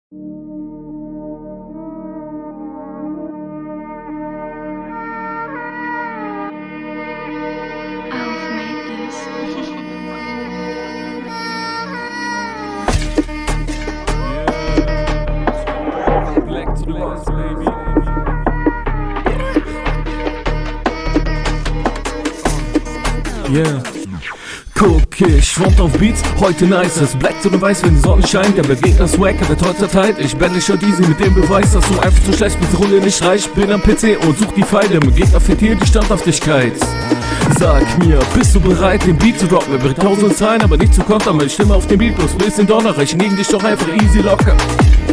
I've made this. Black to the boss, baby. Yeah. Guck, ich schwommt auf Beats, heute nice, es Black to the Weiß, wenn die Sonne scheint. Der Begegner Swag hat der tollste Zeit. Ich bin nicht schon easy mit dem Beweis, dass du einfach zu schlecht bist, Runde nicht reich. Bin am PC und such die Pfeile, mein Gegner fehlt hier die Standhaftigkeit. Sag mir, bist du bereit, den Beat zu droppen? Wir bringen 1000 Zeilen, aber nicht zu kontern, meine Stimme auf dem Beat, bloß bisschen Donner, ich nehme dich doch einfach easy locker.